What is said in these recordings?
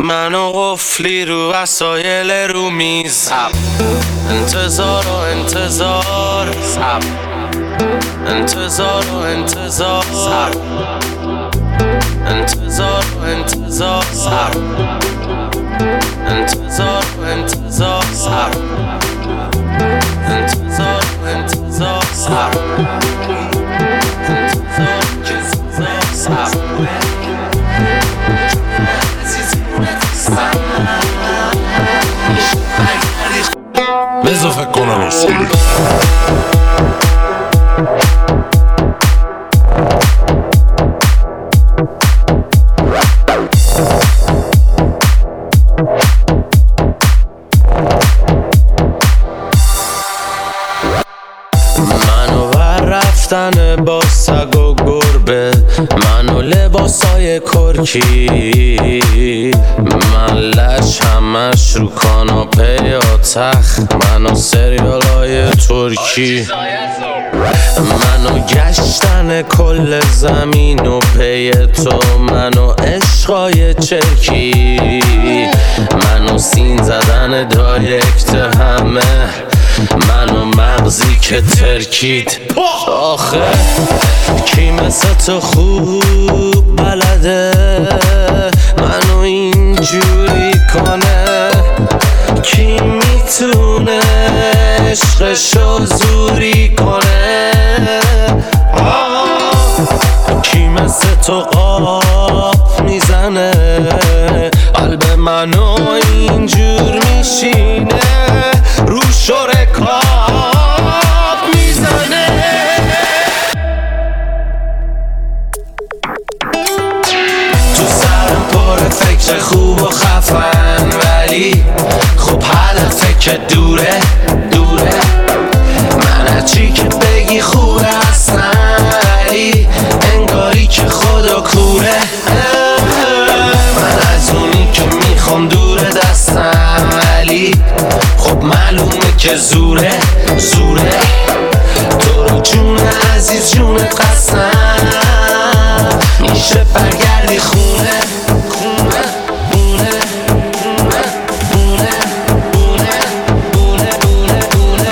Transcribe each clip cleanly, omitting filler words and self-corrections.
من و قفلی رو وسایل رو میز، انتظار و انتظار، انتظار و انتظار، انتظار و انتظار، انتظار و انتظار، انتظار و انتظار، بذار فکر کنم اصولی منو بر رفتن با سگ و گربه، منو لباسای کرکی، من لش همش رو کاناپه یا تخت، منو سریالای ترکی، منو گشتن کل زمین و پی تو، منو عشقای چرکی، منو سین زدن دایرکت همه، منو مغزی که ترکید. آخه کی مثل تو خوب بلده منو اینجوری کنه؟ کی میتونه عشقشو زوری کنه؟ کی مثل تو قاب میزنه قلب منو اینجور میشینه، رو شرکاب میزنه. تو سرم پر فکر خوب و خفن، ولی خب هدفه که دوره دوره، من هرچی که بگی خوبه اصلا، ولی انگاری که خدا کوره، من از اونی که میخوام دوره دستم، ولی خب معلومه که زوره زوره، تو رو جون عزیز جونت قسم، میشه برگردی خونه خونه خونه خونه خونه خونه خونه خونه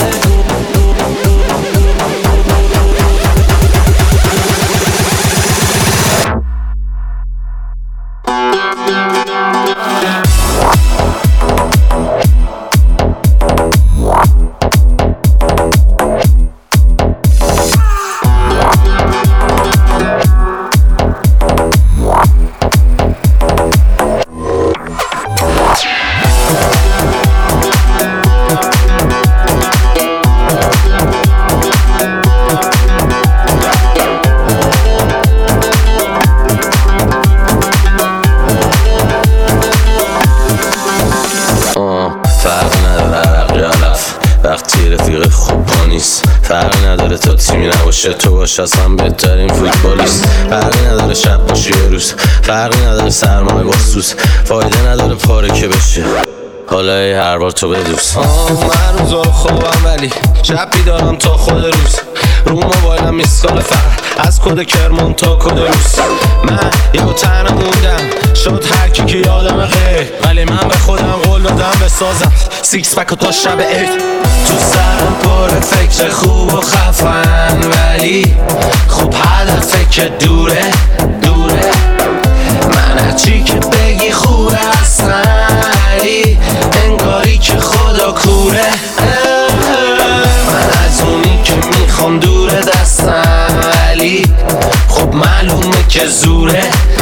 وقتی رفیق خوب پا نیست، فرقی نداره تا تیمی نباشه تو باش از هم بهترین فوتبالیست، فرقی نداره شب باشه یه روز، فرقی نداره سرمایه با سوز، فایده نداره پاره که بشه حالا هر بار تو بدوز. من روزا خوابم ولی شب بیدارم تا خود روز، رو موبایلم میسکال فقط از کد کرمان تا کد روز، من یه تنها موندم شد هر کی که یادم غیر، ولی من به خودم قول دادم بسازم سیکس پک و تا شب عید. تو سرم پر فکر خوب و خفن، ولی خب هدفه که دوره دوره، من هرچی که بگی خوبه اصلا، ولی انگاری که خدا کوره، من از اونی که میخوام دوره دستم، ولی خب معلومه که زوره